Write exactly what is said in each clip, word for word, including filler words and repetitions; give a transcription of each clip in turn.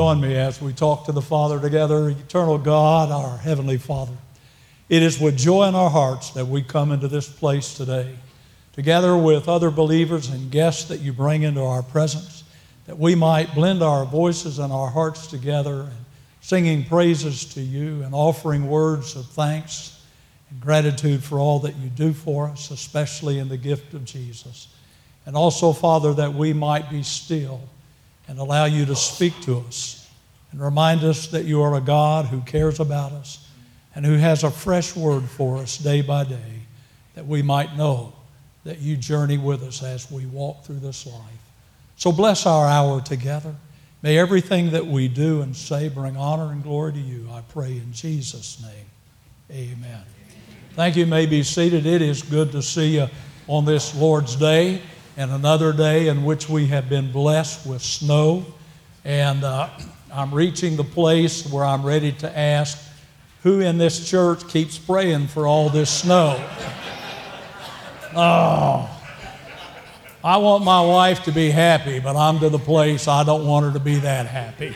join me as we talk to the Father together? Eternal God, our Heavenly Father, it is with joy in our hearts that we come into this place today, together with other believers and guests that you bring into our presence, that we might blend our voices and our hearts together and singing praises to you and offering words of thanks and gratitude for all that you do for us, especially in the gift of Jesus. And also, Father, that we might be still and allow you to speak to us and remind us that you are a God who cares about us and who has a fresh word for us day by day, that we might know that you journey with us as we walk through this life. So bless our hour together. May everything that we do and say bring honor and glory to you, I pray in Jesus' name. Amen. Thank you. You may be seated. It is good to see you on this Lord's Day, and another day in which we have been blessed with snow. And uh, I'm reaching the place where I'm ready to ask, who in this church keeps praying for all this snow? Oh, I want my wife to be happy, but I'm to the place I don't want her to be that happy.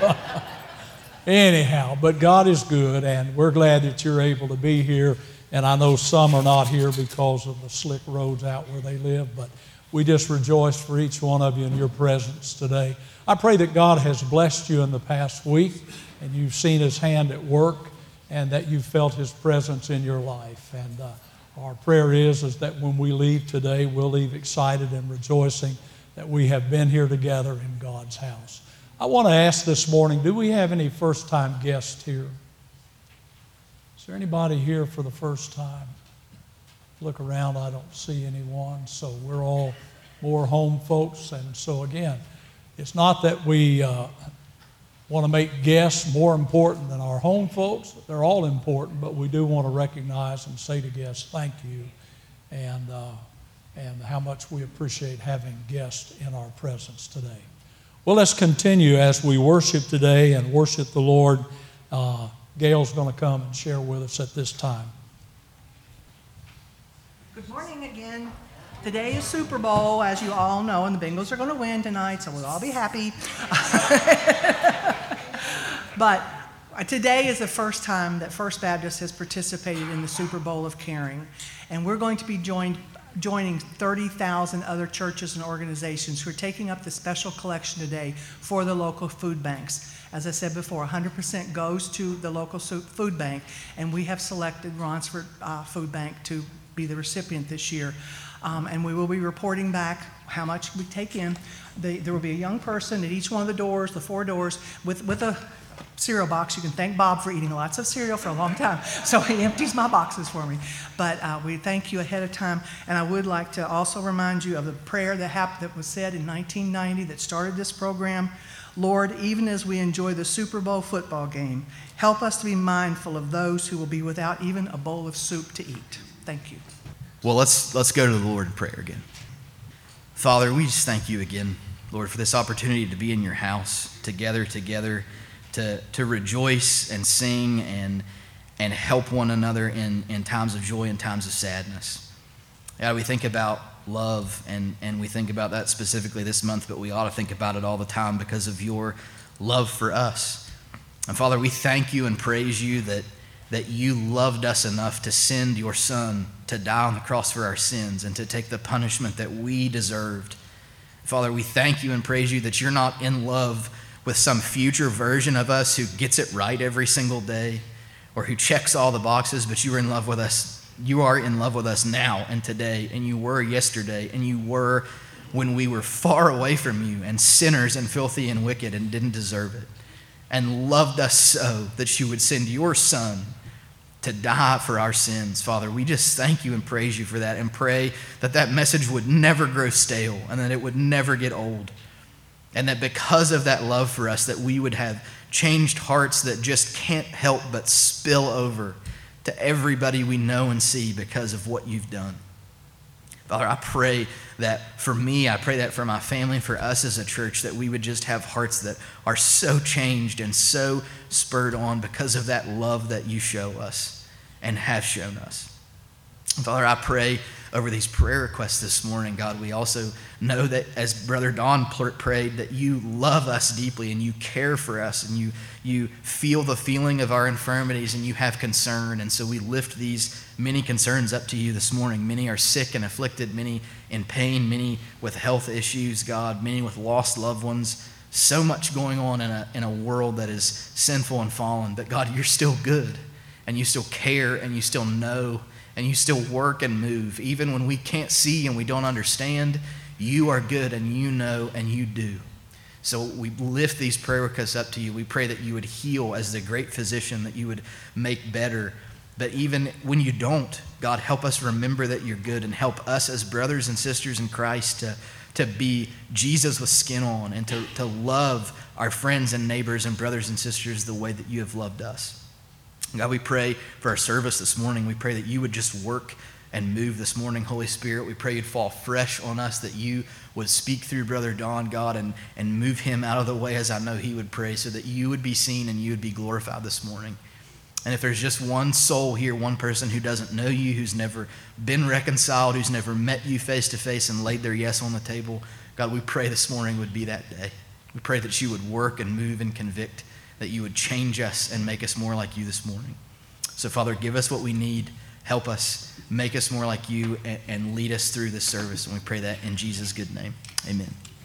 Anyhow, but God is good, and we're glad that you're able to be here. And I know some are not here because of the slick roads out where they live, but we just rejoice for each one of you in your presence today. I pray that God has blessed you in the past week, and you've seen His hand at work, and that you've felt His presence in your life. And uh, our prayer is, is that when we leave today, we'll leave excited and rejoicing that we have been here together in God's house. I want to ask this morning, do we have any first-time guests here? Is there anybody here for the first time? Look around, I don't see anyone, so we're all more home folks. And so again, it's not that we uh, want to make guests more important than our home folks. They're all important, but we do want to recognize and say to guests, thank you, and, uh, and how much we appreciate having guests in our presence today. Well, let's continue as we worship today and worship the Lord. Uh, Gail's going to come and share with us at this time. Good morning again. Today is Super Bowl, as you all know, and the Bengals are going to win tonight, so we'll all be happy. But today is the first time that First Baptist has participated in the Super Bowl of Caring, and we're going to be joined, joining thirty thousand other churches and organizations who are taking up the special collection today for the local food banks. As I said before, one hundred percent goes to the local food bank, and we have selected Ronsford uh, Food Bank to be the recipient this year. Um, and we will be reporting back how much we take in. The, there will be a young person at each one of the doors, the four doors, with, with a cereal box. You can thank Bob for eating lots of cereal for a long time, so he empties my boxes for me. But uh, we thank you ahead of time, and I would like to also remind you of the prayer that happened, that was said in nineteen ninety that started this program. Lord, even as we enjoy the Super Bowl football game, help us to be mindful of those who will be without even a bowl of soup to eat. Thank you. Well, let's let's go to the Lord in prayer again. Father, we just thank you again, Lord, for this opportunity to be in your house together, together, to to rejoice and sing and and help one another in, in times of joy and times of sadness. God, we think about love, and, and we think about that specifically this month, but we ought to think about it all the time because of your love for us. And Father, we thank you and praise you that that you loved us enough to send your Son to die on the cross for our sins and to take the punishment that we deserved. Father, we thank you and praise you that you're not in love with some future version of us who gets it right every single day or who checks all the boxes, but you are in love with us. You are in love with us now and today, and you were yesterday, and you were when we were far away from you and sinners and filthy and wicked and didn't deserve it, and loved us so that you would send your Son to die for our sins. Father, we just thank you and praise you for that, and pray that that message would never grow stale and that it would never get old, and that because of that love for us, that we would have changed hearts that just can't help but spill over to everybody we know and see because of what you've done. Father, I pray that for me, I pray that for my family, for us as a church, that we would just have hearts that are so changed and so spurred on because of that love that you show us and have shown us. Father, I pray over these prayer requests this morning, God. We also know that as Brother Don pr- prayed, that you love us deeply and you care for us and you, you feel the feeling of our infirmities and you have concern. And so we lift these many concerns up to you this morning. Many are sick and afflicted, many in pain, many with health issues, God, many with lost loved ones. So much going on in a, in a world that is sinful and fallen. But God, you're still good and you still care and you still know and you still work and move. Even when we can't see and we don't understand, you are good and you know and you do. So we lift these prayer requests up to you. We pray that you would heal as the great physician, that you would make better. But even when you don't, God, help us remember that you're good and help us as brothers and sisters in Christ to, to be Jesus with skin on and to, to love our friends and neighbors and brothers and sisters the way that you have loved us. God, we pray for our service this morning. We pray that you would just work and move this morning, Holy Spirit. We pray you'd fall fresh on us, that you would speak through Brother Don, God, and, and move him out of the way as I know he would pray, so that you would be seen and you would be glorified this morning. And if there's just one soul here, one person who doesn't know you, who's never been reconciled, who's never met you face to face and laid their yes on the table, God, we pray this morning would be that day. We pray that you would work and move and convict, that you would change us and make us more like you this morning. So, Father, give us what we need. Help us, make us more like you, and, and lead us through this service. And we pray that in Jesus' good name. Amen.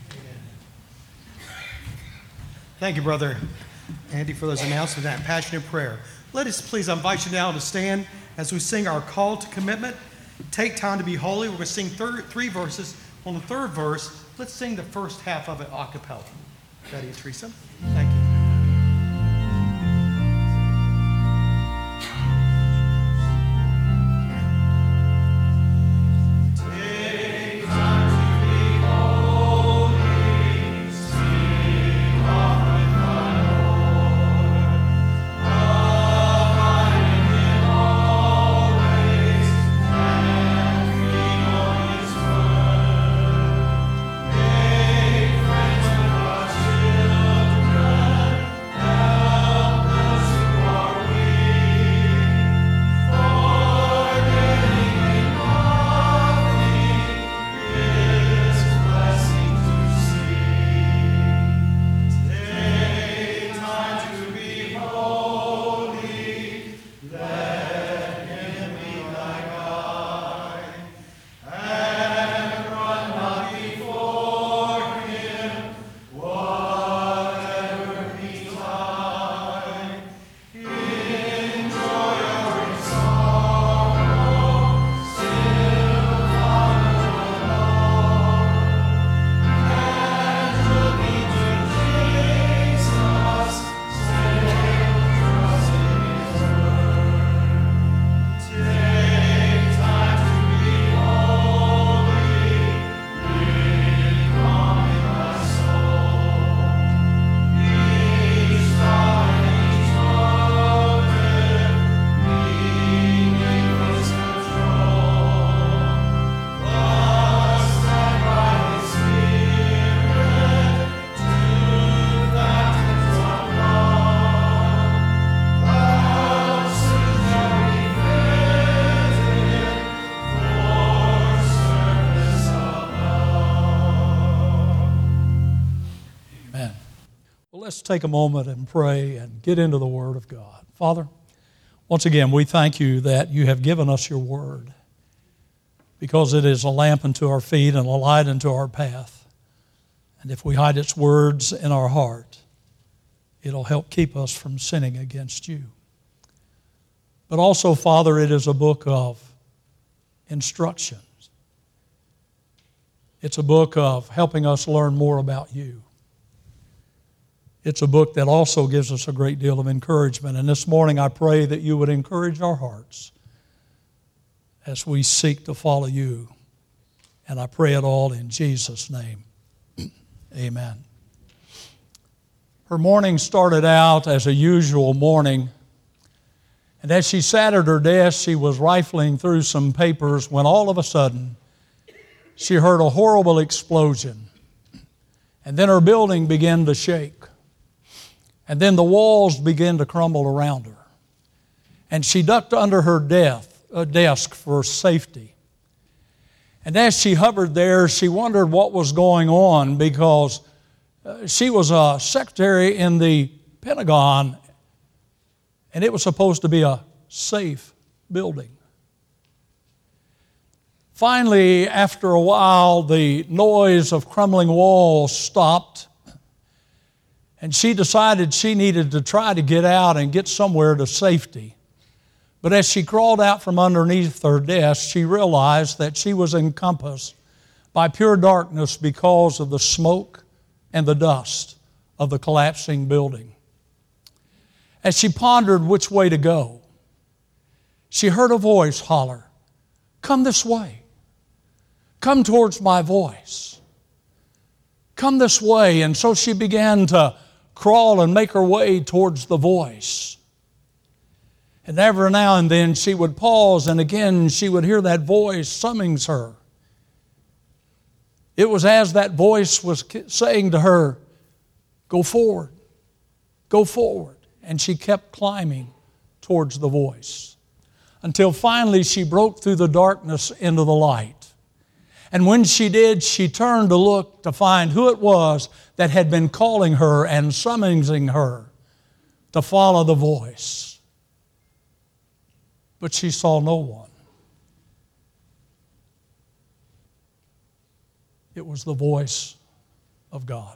Thank you, Brother Andy, for those announcements and that passionate prayer. Let us please, I invite you now to stand as we sing our call to commitment. Take time to be holy. We're going to sing thir- three verses. On the third verse, let's sing the first half of it a cappella. Betty and Teresa, thank you. Let's take a moment and pray and get into the Word of God. Father, once again, we thank you that you have given us your Word, because it is a lamp unto our feet and a light unto our path. And if we hide its words in our heart, it'll help keep us from sinning against you. But also, Father, it is a book of instructions. It's a book of helping us learn more about you. It's a book that also gives us a great deal of encouragement. And this morning I pray that you would encourage our hearts as we seek to follow you. And I pray it all in Jesus' name. Amen. Her morning started out as a usual morning. And as she sat at her desk, she was rifling through some papers when all of a sudden she heard a horrible explosion. And then her building began to shake. And then the walls began to crumble around her. And she ducked under her death, uh, desk for safety. And as she hovered there, she wondered what was going on, because uh, she was a secretary in the Pentagon, and it was supposed to be a safe building. Finally, after a while, the noise of crumbling walls stopped, and she decided she needed to try to get out and get somewhere to safety. But as she crawled out from underneath her desk, she realized that she was encompassed by pure darkness because of the smoke and the dust of the collapsing building. As she pondered which way to go, she heard a voice holler, "Come this way. Come towards my voice. Come this way." And so she began to crawl and make her way towards the voice. And every now and then she would pause, and again she would hear that voice summons her. It was as that voice was saying to her, "Go forward, go forward." And she kept climbing towards the voice until finally she broke through the darkness into the light. And when she did, she turned to look to find who it was that had been calling her and summoning her to follow the voice. But she saw no one. It was the voice of God.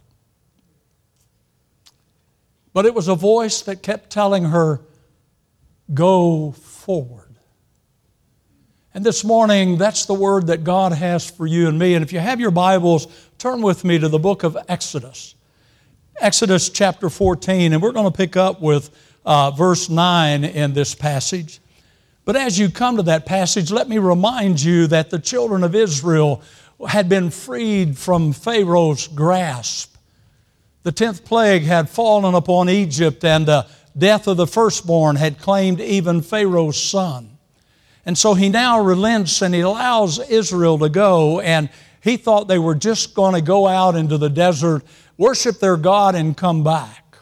But it was a voice that kept telling her, "Go forward." And this morning, that's the word that God has for you and me. And if you have your Bibles, turn with me to the book of Exodus. Exodus chapter fourteen, and we're going to pick up with uh, verse nine in this passage. But as you come to that passage, let me remind you that the children of Israel had been freed from Pharaoh's grasp. The tenth plague had fallen upon Egypt, and the death of the firstborn had claimed even Pharaoh's son. And so he now relents and he allows Israel to go, and he thought they were just going to go out into the desert, worship their God, and come back.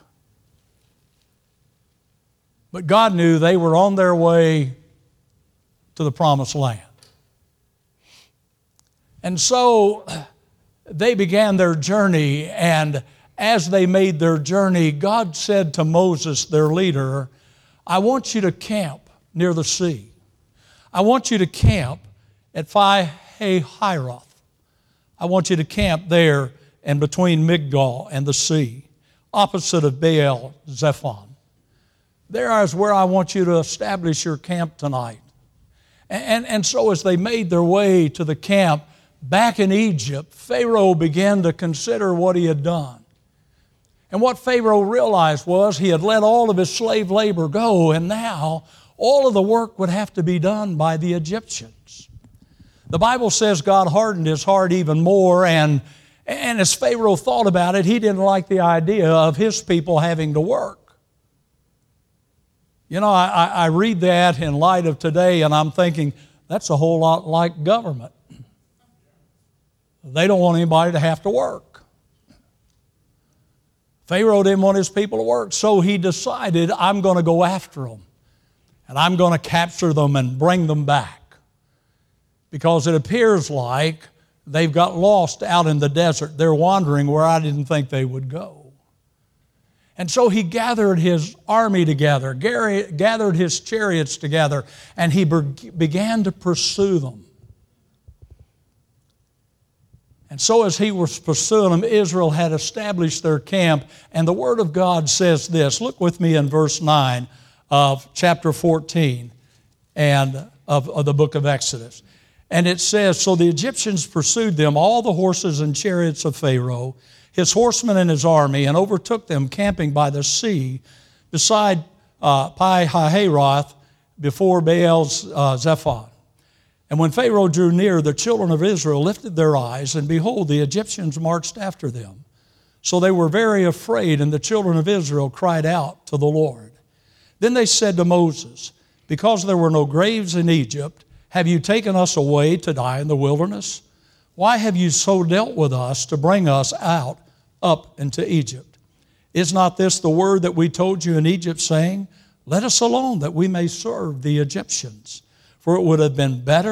But God knew they were on their way to the promised land. And so they began their journey, and as they made their journey, God said to Moses, their leader, "I want you to camp near the sea. I want you to camp at Pi-hahiroth. I want you to camp there and between Migdol and the sea, opposite of Baal Zephon. There is where I want you to establish your camp tonight." And, and, and so as they made their way to the camp back in Egypt, Pharaoh began to consider what he had done. And what Pharaoh realized was he had let all of his slave labor go, and now all of the work would have to be done by the Egyptians. The Bible says God hardened his heart even more, and, and as Pharaoh thought about it, he didn't like the idea of his people having to work. You know, I, I read that in light of today, and I'm thinking, that's a whole lot like government. They don't want anybody to have to work. Pharaoh didn't want his people to work, so he decided, I'm going to go after them. And I'm going to capture them and bring them back. Because it appears like they've got lost out in the desert. They're wandering where I didn't think they would go. And so he gathered his army together, gathered his chariots together, and he began to pursue them. And so as he was pursuing them, Israel had established their camp. And the Word of God says this. Look with me in verse nine of chapter fourteen and of, of the book of Exodus. And it says, "So the Egyptians pursued them, all the horses and chariots of Pharaoh, his horsemen and his army, and overtook them camping by the sea beside uh, Pi-hahiroth before Baal uh, Zephon. And when Pharaoh drew near, the children of Israel lifted their eyes, and behold, the Egyptians marched after them. So they were very afraid, and the children of Israel cried out to the Lord. Then they said to Moses, because there were no graves in Egypt, have you taken us away to die in the wilderness? Why have you so dealt with us to bring us out up into Egypt? Is not this the word that we told you in Egypt, saying, let us alone that we may serve the Egyptians? For it would have been better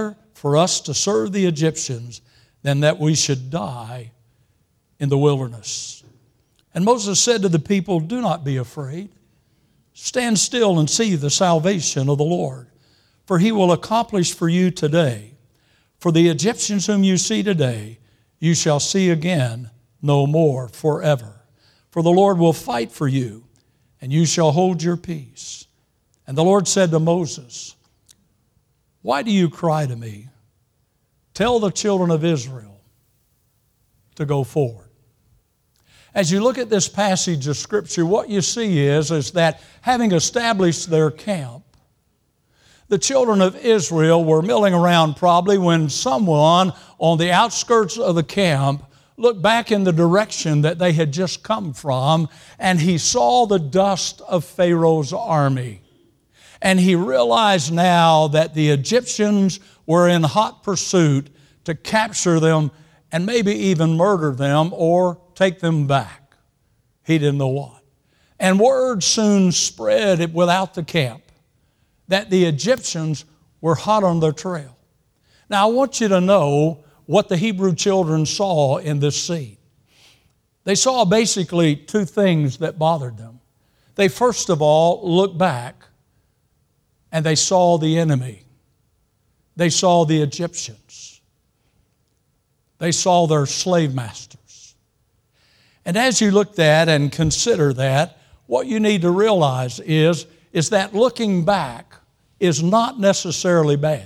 for us to serve the Egyptians than that we should die in the wilderness. And Moses said to the people, do not be afraid. Stand still and see the salvation of the Lord, for he will accomplish for you today. For the Egyptians whom you see today, you shall see again no more forever. For the Lord will fight for you, and you shall hold your peace. And the Lord said to Moses, why do you cry to me? Tell the children of Israel to go forward. As you look at this passage of Scripture, what you see is, is that having established their camp, the children of Israel were milling around probably when someone on the outskirts of the camp looked back in the direction that they had just come from, and he saw the dust of Pharaoh's army. And he realized now that the Egyptians were in hot pursuit to capture them and maybe even murder them or take them back. He didn't know what. And word soon spread without the camp that the Egyptians were hot on their trail. Now I want you to know what the Hebrew children saw in this scene. They saw basically two things that bothered them. They first of all looked back and they saw the enemy. They saw the Egyptians. They saw their slave masters. And as you look at and consider that, what you need to realize is, is that looking back is not necessarily bad.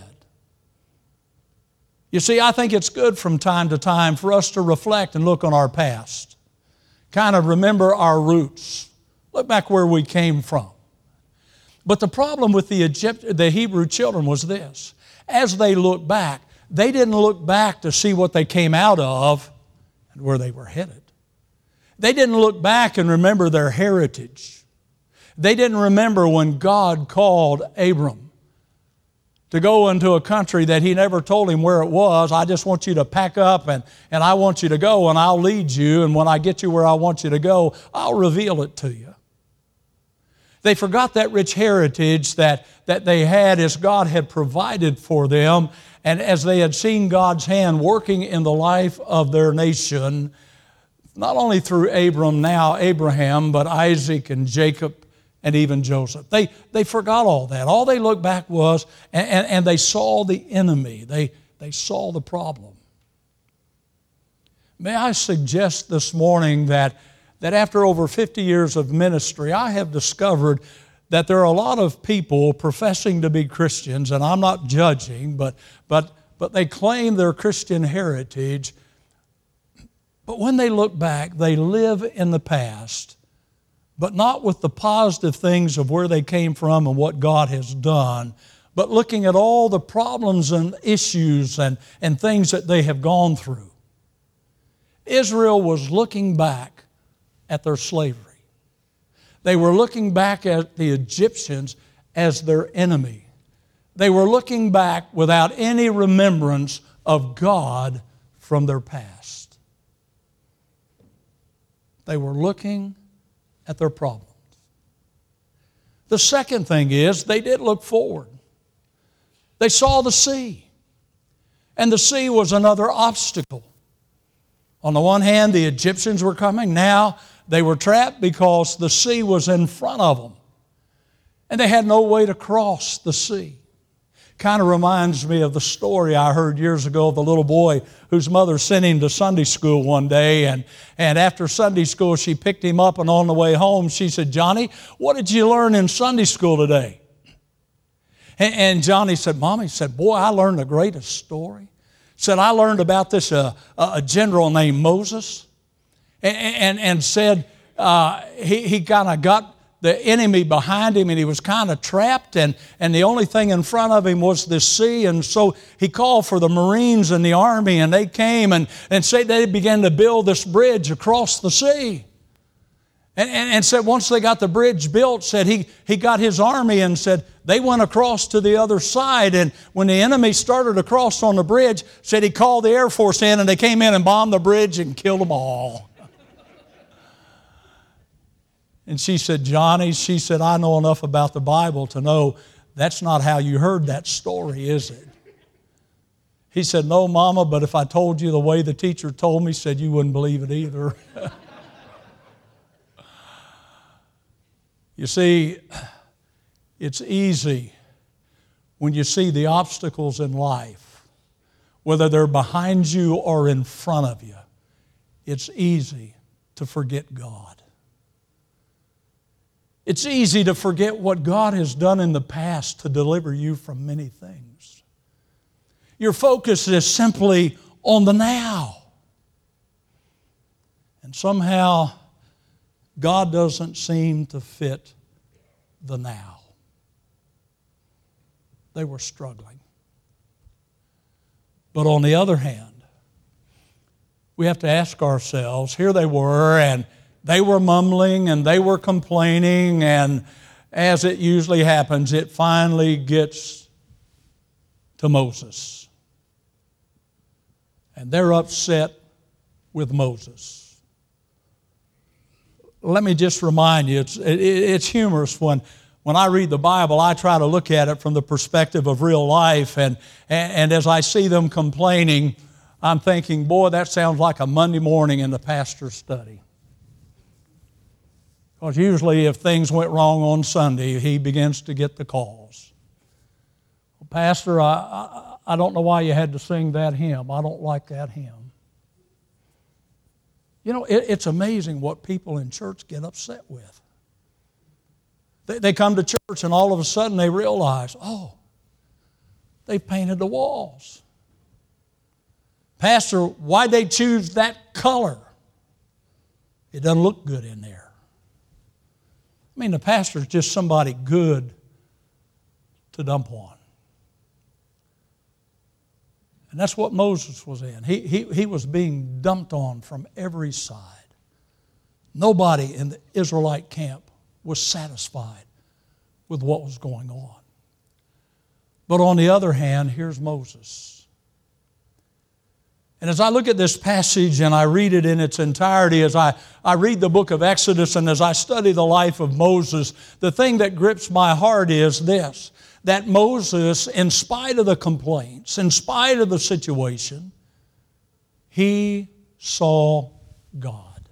You see, I think it's good from time to time for us to reflect and look on our past. Kind of remember our roots. Look back where we came from. But the problem with the Egypt, the Hebrew children was this. As they looked back, they didn't look back to see what they came out of and where they were headed. They didn't look back and remember their heritage. They didn't remember when God called Abram to go into a country that he never told him where it was. I just want you to pack up and, and I want you to go and I'll lead you. And when I get you where I want you to go, I'll reveal it to you. They forgot that rich heritage that, that they had as God had provided for them. And as they had seen God's hand working in the life of their nation, not only through Abram, now Abraham, but Isaac and Jacob and even Joseph. They, they forgot all that. All they looked back was, and, and, and they saw the enemy. They, they saw the problem. May I suggest this morning that, that after over fifty years of ministry, I have discovered that there are a lot of people professing to be Christians, and I'm not judging, but, but, but they claim their Christian heritage. But when they look back, they live in the past, but not with the positive things of where they came from and what God has done, but looking at all the problems and issues and, and things that they have gone through. Israel was looking back at their slavery. They were looking back at the Egyptians as their enemy. They were looking back without any remembrance of God from their past. They were looking at their problems. The second thing is they did look forward. They saw the sea, and the sea was another obstacle. On the one hand, the Egyptians were coming. Now they were trapped because the sea was in front of them, and they had no way to cross the sea. Kind of reminds me of the story I heard years ago of the little boy whose mother sent him to Sunday school one day. And, and after Sunday school, she picked him up, and on the way home, she said, "Johnny, what did you learn in Sunday school today?" And, and Johnny said, "Mommy," said, "boy, I learned the greatest story." Said, "I learned about this uh, a general named Moses." And, and, and said uh, he, he kind of got the enemy behind him, and he was kind of trapped, and, and the only thing in front of him was the sea. And so he called for the Marines and the Army, and they came and, and said they began to build this bridge across the sea. And, and, and said once they got the bridge built, said he, he got his army and said they went across to the other side. And when the enemy started to cross on the bridge, said he called the Air Force in, and they came in and bombed the bridge and killed them all. And she said, "Johnny," she said, "I know enough about the Bible to know that's not how you heard that story, is it?" He said, no, Mama, but if I told you the way the teacher told me, said you wouldn't believe it either. You see, it's easy when you see the obstacles in life, whether they're behind you or in front of you, it's easy to forget God. It's easy to forget what God has done in the past to deliver you from many things. Your focus is simply on the now. And somehow, God doesn't seem to fit the now. They were struggling. But on the other hand, we have to ask ourselves, here they were, and they were mumbling, and they were complaining, and as it usually happens, it finally gets to Moses. And they're upset with Moses. Let me just remind you, it's, it, it's humorous when, when I read the Bible, I try to look at it from the perspective of real life, and, and, and as I see them complaining, I'm thinking, boy, that sounds like a Monday morning in the pastor's study. Because usually if things went wrong on Sunday, he begins to get the calls. Well, Pastor, I, I, I don't know why you had to sing that hymn. I don't like that hymn. You know, it, it's amazing what people in church get upset with. They, they come to church and all of a sudden they realize, oh, they've painted the walls. Pastor, why'd they choose that color? It doesn't look good in there. I mean, the pastor's just somebody good to dump on. And that's what Moses was in. He, he, he was being dumped on from every side. Nobody in the Israelite camp was satisfied with what was going on. But on the other hand, here's Moses. And as I look at this passage and I read it in its entirety, as I, I read the book of Exodus and as I study the life of Moses, the thing that grips my heart is this, that Moses, in spite of the complaints, in spite of the situation, he saw God.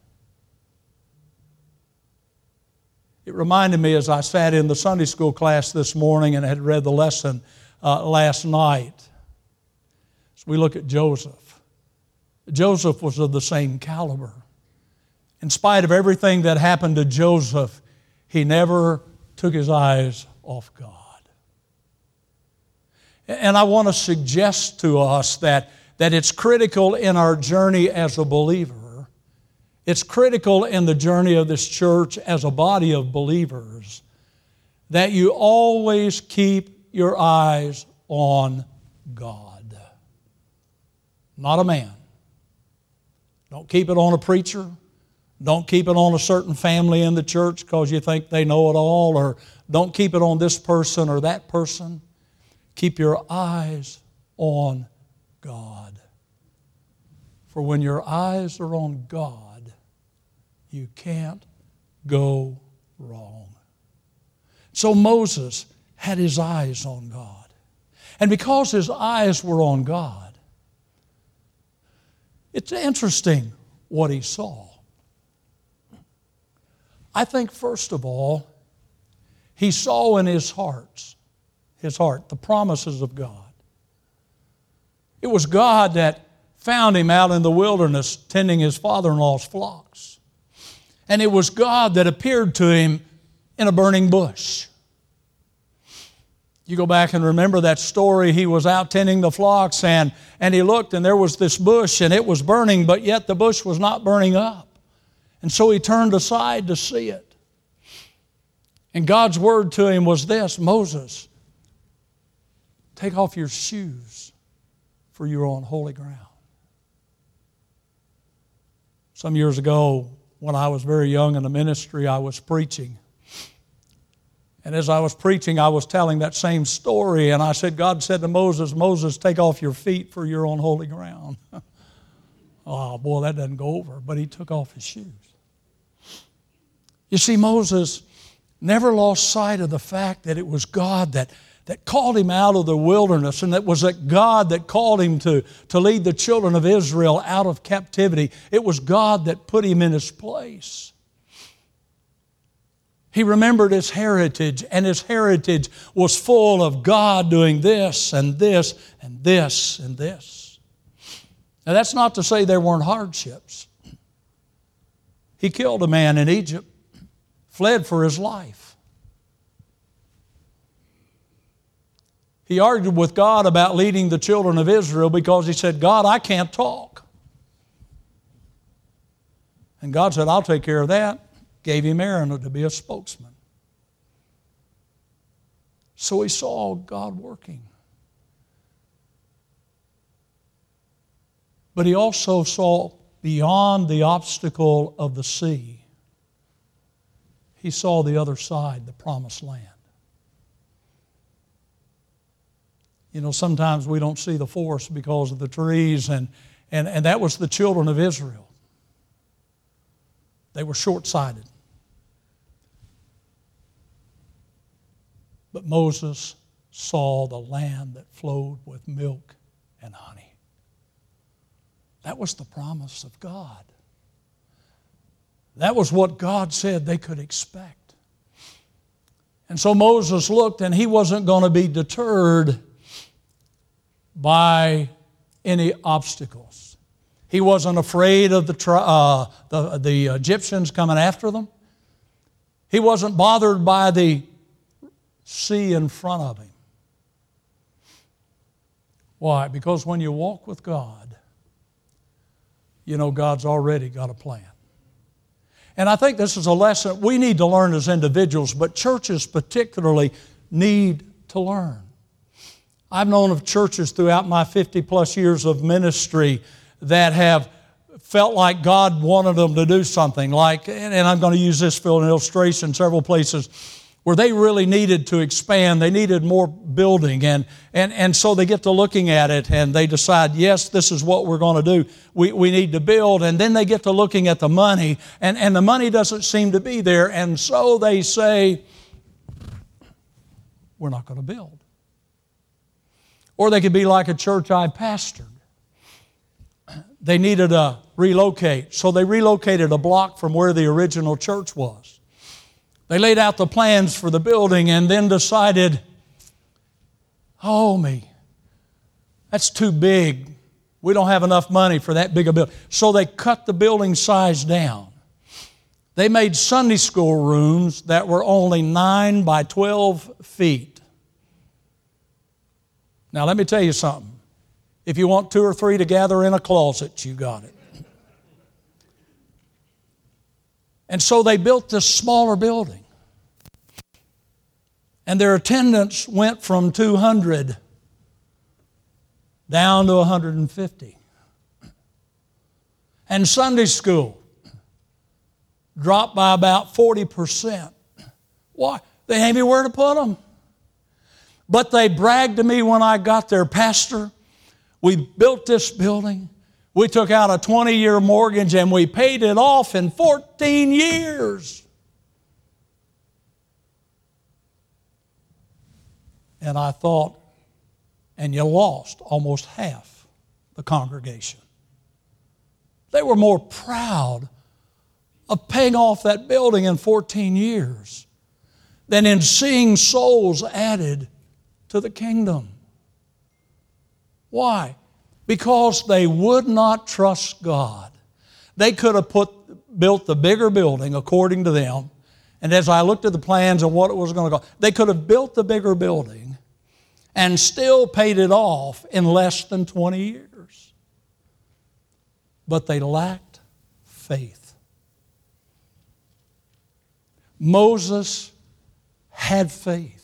It reminded me as I sat in the Sunday school class this morning and had read the lesson uh, last night. As we look at Joseph. Joseph was of the same caliber. In spite of everything that happened to Joseph, he never took his eyes off God. And I want to suggest to us that, that it's critical in our journey as a believer. It's critical in the journey of this church as a body of believers that you always keep your eyes on God, not a man. Don't keep it on a preacher. Don't keep it on a certain family in the church because you think they know it all, or don't keep it on this person or that person. Keep your eyes on God. For when your eyes are on God, you can't go wrong. So Moses had his eyes on God. And because his eyes were on God, it's interesting what he saw. I think, first of all, he saw in his heart, his heart, the promises of God. It was God that found him out in the wilderness tending his father-in-law's flocks. And it was God that appeared to him in a burning bush. You go back and remember that story. He was out tending the flocks and, and he looked and there was this bush and it was burning, but yet the bush was not burning up. And so he turned aside to see it. And God's word to him was this, Moses, take off your shoes, for you're on holy ground. Some years ago, when I was very young in the ministry, I was preaching. And as I was preaching, I was telling that same story, and I said, God said to Moses, Moses, take off your feet, for you're on holy ground. Oh, boy, that doesn't go over. But he took off his shoes. You see, Moses never lost sight of the fact that it was God that, that called him out of the wilderness, and it was that God that called him to, to lead the children of Israel out of captivity. It was God that put him in his place. He remembered his heritage, and his heritage was full of God doing this and this and this and this. Now, that's not to say there weren't hardships. He killed a man in Egypt, fled for his life. He argued with God about leading the children of Israel because he said, God, I can't talk. And God said, I'll take care of that. Gave him Aaron to be a spokesman. So he saw God working. But he also saw beyond the obstacle of the sea. He saw the other side, the promised land. You know, sometimes we don't see the forest because of the trees, and, and, and that was the children of Israel. They were short-sighted. But Moses saw the land that flowed with milk and honey. That was the promise of God. That was what God said they could expect. And so Moses looked, and he wasn't going to be deterred by any obstacles. He wasn't afraid of the, uh, the, the Egyptians coming after them. He wasn't bothered by the sea in front of him. Why? Because when you walk with God, you know God's already got a plan. And I think this is a lesson we need to learn as individuals, but churches particularly need to learn. I've known of churches throughout my fifty plus years of ministry that have felt like God wanted them to do something, like, and I'm going to use this for an illustration, several places where they really needed to expand. They needed more building, and, and, and so they get to looking at it and they decide, yes, this is what we're going to do. We, we need to build, and then they get to looking at the money, and, and the money doesn't seem to be there, and so they say, we're not going to build. Or they could be like a church I pastored. They needed to relocate, so they relocated a block from where the original church was. They laid out the plans for the building and then decided, oh me, that's too big. We don't have enough money for that big a building. So they cut the building size down. They made Sunday school rooms that were only nine by twelve feet. Now, let me tell you something. If you want two or three to gather in a closet, you got it. And so they built this smaller building. And their attendance went from two hundred down to one hundred fifty. And Sunday school dropped by about forty percent. Why? They had anywhere to put them. But they bragged to me when I got there, Pastor, we built this building. We took out a twenty-year mortgage and we paid it off in fourteen years. And I thought, and you lost almost half the congregation. They were more proud of paying off that building in fourteen years than in seeing souls added to the kingdom. Why? Because they would not trust God. They could have put, built the bigger building according to them, and as I looked at the plans and what it was going to go, they could have built the bigger building and still paid it off in less than twenty years. But they lacked faith. Moses had faith.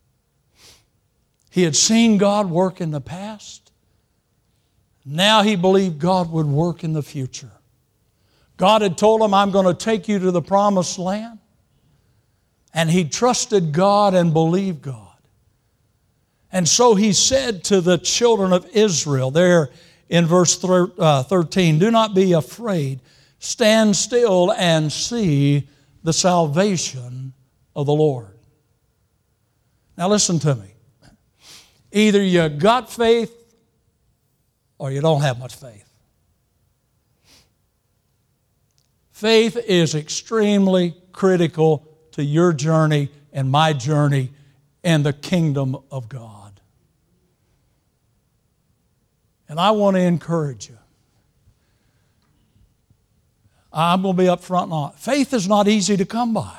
He had seen God work in the past. Now he believed God would work in the future. God had told him, I'm going to take you to the promised land. And he trusted God and believed God. And so he said to the children of Israel there in verse thirteen, do not be afraid. Stand still and see the salvation of the Lord. Now listen to me. Either you got faith or you don't have much faith. Faith is extremely critical to your journey and my journey in the kingdom of God. And I want to encourage you. I'm going to be up front and on. Faith is not easy to come by.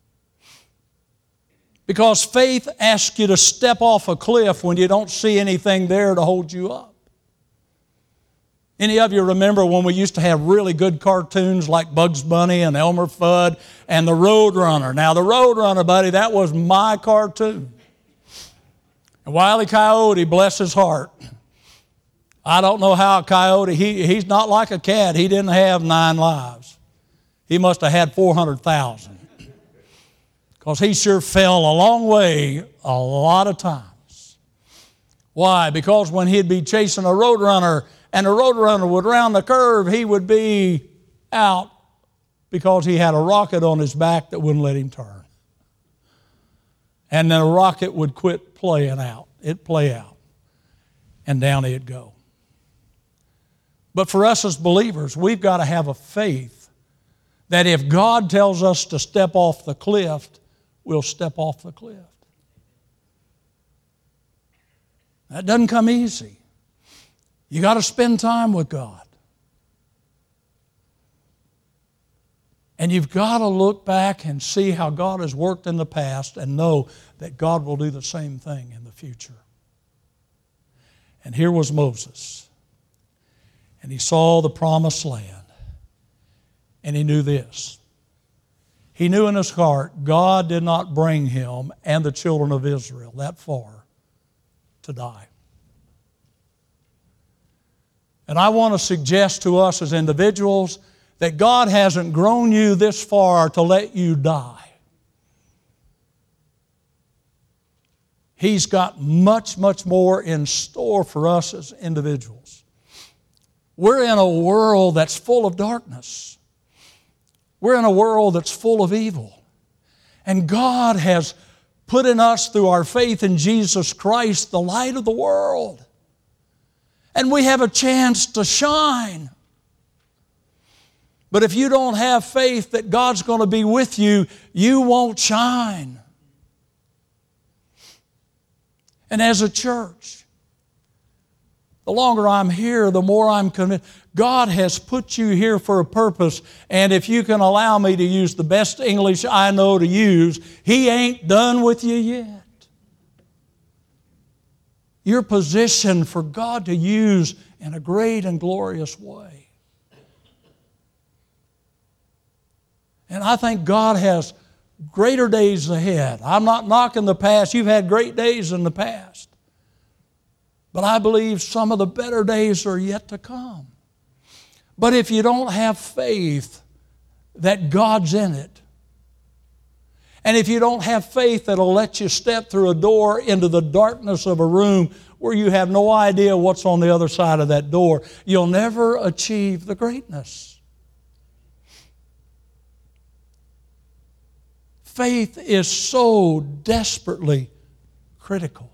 Because faith asks you to step off a cliff when you don't see anything there to hold you up. Any of you remember when we used to have really good cartoons like Bugs Bunny and Elmer Fudd and the Roadrunner? Now, the Roadrunner, buddy, that was my cartoon. And Wile E. Coyote, bless his heart. I don't know how a coyote, he, he's not like a cat. He didn't have nine lives. He must have had four hundred thousand. Because he sure fell a long way a lot of times. Why? Because when he'd be chasing a roadrunner and the roadrunner would round the curve, he would be out because he had a rocket on his back that wouldn't let him turn. And then the rocket would quit playing out. It'd play out. And down he'd go. But for us as believers, we've got to have a faith that if God tells us to step off the cliff, we'll step off the cliff. That doesn't come easy. You got to spend time with God. And you've got to look back and see how God has worked in the past and know that God will do the same thing in the future. And here was Moses. And he saw the promised land. And he knew this. He knew in his heart God did not bring him and the children of Israel that far to die. And I want to suggest to us as individuals that God hasn't grown you this far to let you die. He's got much, much more in store for us as individuals. We're in a world that's full of darkness. We're in a world that's full of evil. And God has put in us, through our faith in Jesus Christ, the light of the world. And we have a chance to shine. But if you don't have faith that God's going to be with you, you won't shine. And as a church, the longer I'm here, the more I'm convinced God has put you here for a purpose. And if you can allow me to use the best English I know to use, He ain't done with you yet. You're positioned for God to use in a great and glorious way. And I think God has greater days ahead. I'm not knocking the past. You've had great days in the past. But I believe some of the better days are yet to come. But if you don't have faith that God's in it, and if you don't have faith that'll let you step through a door into the darkness of a room where you have no idea what's on the other side of that door, you'll never achieve the greatness. Faith is so desperately critical.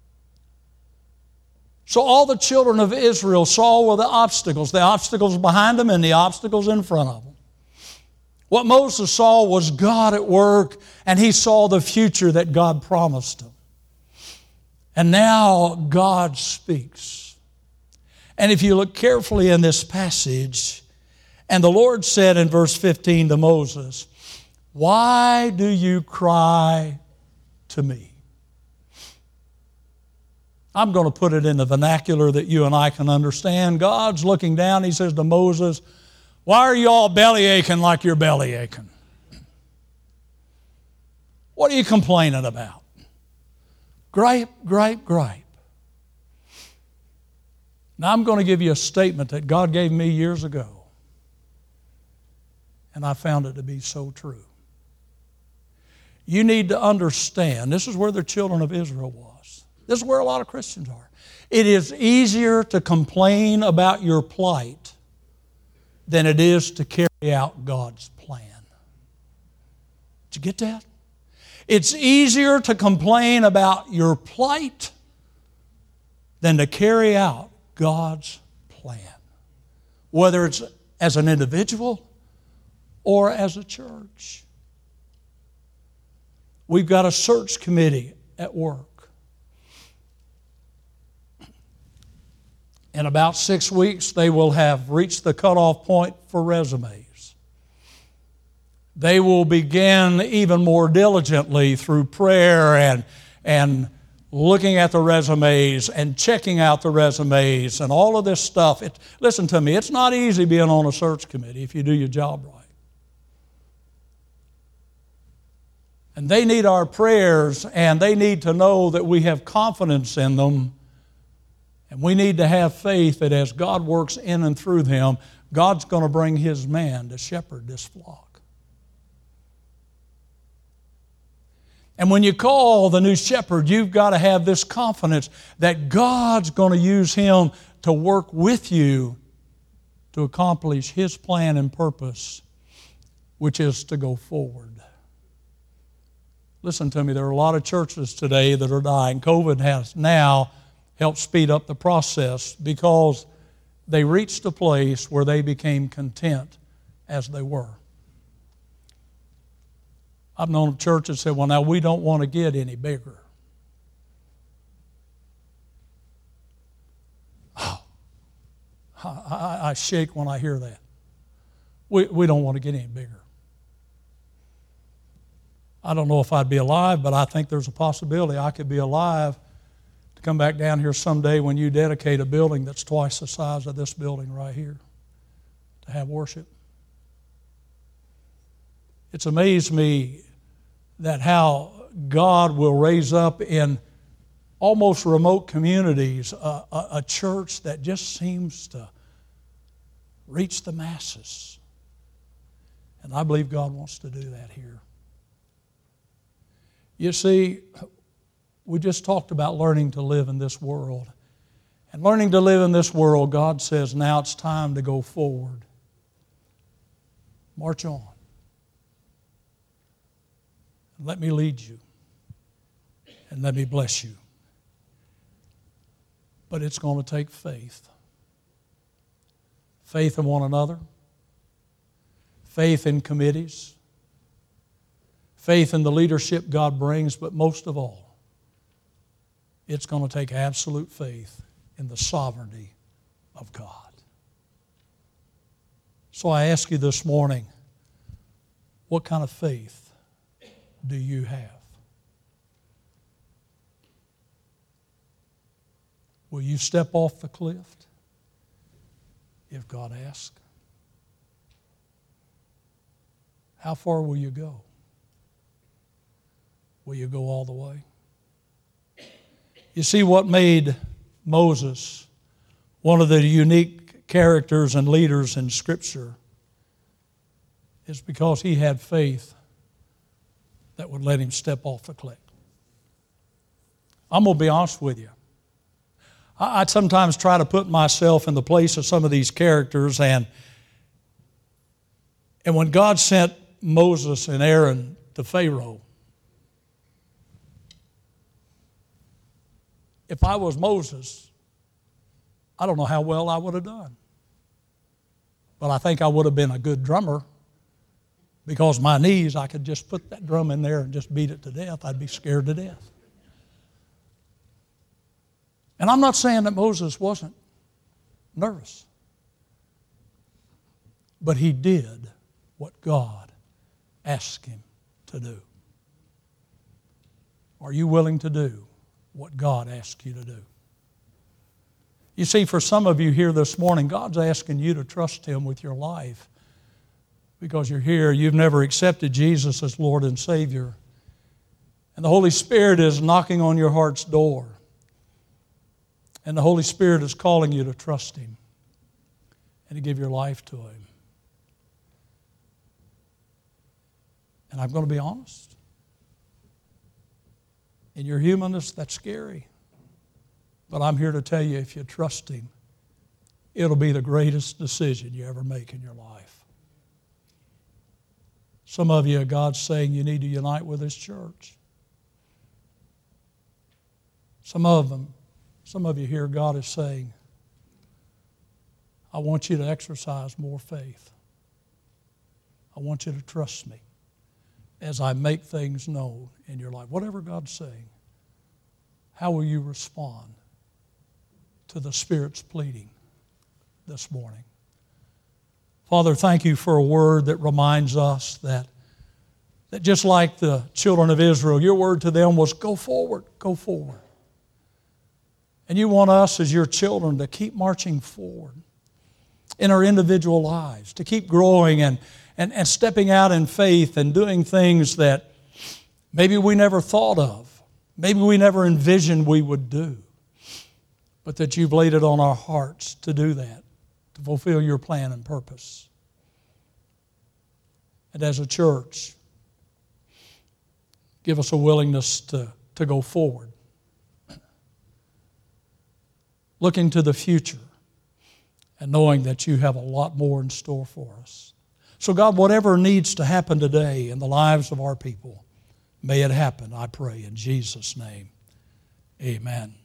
So all the children of Israel saw were the obstacles, the obstacles behind them and the obstacles in front of them. What Moses saw was God at work, and he saw the future that God promised him. And now God speaks. And if you look carefully in this passage, and the Lord said in verse fifteen to Moses, "Why do you cry to me?" I'm going to put it in the vernacular that you and I can understand. God's looking down. He says to Moses, "Why are you all belly aching like you're belly aching? What are you complaining about? Gripe, gripe, gripe." Now I'm going to give you a statement that God gave me years ago. And I found it to be so true. You need to understand, this is where the children of Israel was. This is where a lot of Christians are. It is easier to complain about your plight than it is to carry out God's plan. Did you get that? It's easier to complain about your plight than to carry out God's plan, whether it's as an individual or as a church. We've got a search committee at work. In about six weeks, they will have reached the cutoff point for resumes. They will begin even more diligently through prayer and, and looking at the resumes and checking out the resumes and all of this stuff. It, listen to me, it's not easy being on a search committee if you do your job right. And they need our prayers, and they need to know that we have confidence in them. And we need to have faith that as God works in and through them, God's going to bring His man to shepherd this flock. And when you call the new shepherd, you've got to have this confidence that God's going to use him to work with you to accomplish His plan and purpose, which is to go forward. Listen to me, there are a lot of churches today that are dying. COVID has now helped speed up the process because they reached a place where they became content as they were. I've known churches that say, well, now we don't want to get any bigger. Oh, I, I, I shake when I hear that. We, we don't want to get any bigger. I don't know if I'd be alive, but I think there's a possibility I could be alive to come back down here someday when you dedicate a building that's twice the size of this building right here to have worship. It's amazed me that how God will raise up in almost remote communities a, a, a church that just seems to reach the masses. And I believe God wants to do that here. You see, we just talked about learning to live in this world. And learning to live in this world, God says, now it's time to go forward. March on. Let me lead you. And let me bless you. But it's going to take faith. Faith in one another. Faith in committees. Faith in the leadership God brings, but most of all, it's going to take absolute faith in the sovereignty of God. So I ask you this morning, what kind of faith do you have? Will you step off the cliff if God asks? How far will you go? Will you go all the way? You see, what made Moses one of the unique characters and leaders in Scripture is because he had faith that would let him step off the cliff. I'm going to be honest with you. I, I sometimes try to put myself in the place of some of these characters, and, and when God sent Moses and Aaron to Pharaoh, if I was Moses, I don't know how well I would have done. But I think I would have been a good drummer because my knees, I could just put that drum in there and just beat it to death. I'd be scared to death. And I'm not saying that Moses wasn't nervous. But he did what God asked him to do. Are you willing to do what God asks you to do? You see, for some of you here this morning, God's asking you to trust Him with your life because you're here. You've never accepted Jesus as Lord and Savior. And the Holy Spirit is knocking on your heart's door. And the Holy Spirit is calling you to trust Him and to give your life to Him. And I'm going to be honest. In your humanness, that's scary. But I'm here to tell you, if you trust Him, it'll be the greatest decision you ever make in your life. Some of you, God's saying you need to unite with His church. Some of them, Some of you here, God is saying, I want you to exercise more faith. I want you to trust me as I make things known in your life. Whatever God's saying, how will you respond to the Spirit's pleading this morning? Father, thank you for a word that reminds us that, that just like the children of Israel, your word to them was, go forward, go forward. And you want us as your children to keep marching forward in our individual lives, to keep growing and, and, and stepping out in faith and doing things that maybe we never thought of, maybe we never envisioned we would do, but that you've laid it on our hearts to do that, to fulfill your plan and purpose. And as a church, give us a willingness to, to go forward, looking to the future, and knowing that you have a lot more in store for us. So God, whatever needs to happen today in the lives of our people, may it happen, I pray, in Jesus' name. Amen.